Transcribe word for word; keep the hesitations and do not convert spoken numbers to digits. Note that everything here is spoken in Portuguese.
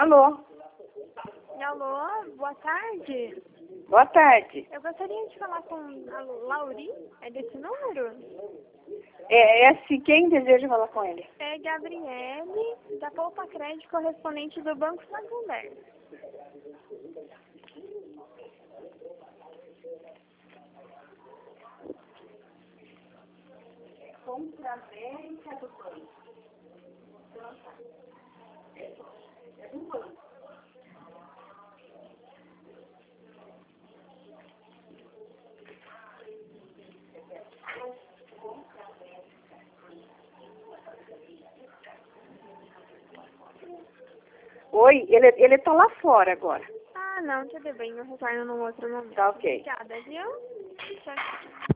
Alô? Alô, boa tarde. Boa tarde. Eu gostaria de falar com a Lauri. É desse número? É, é assim, quem deseja falar com ele? É Gabriele, da Poupa Crédito, correspondente do Banco Santander. Compra América do Banco. É do banco. Oi, ele, ele tá lá fora agora. Ah, não, tudo bem, eu retorno num outro momento. Tá ok. Obrigada, viu? Tchau, tchau.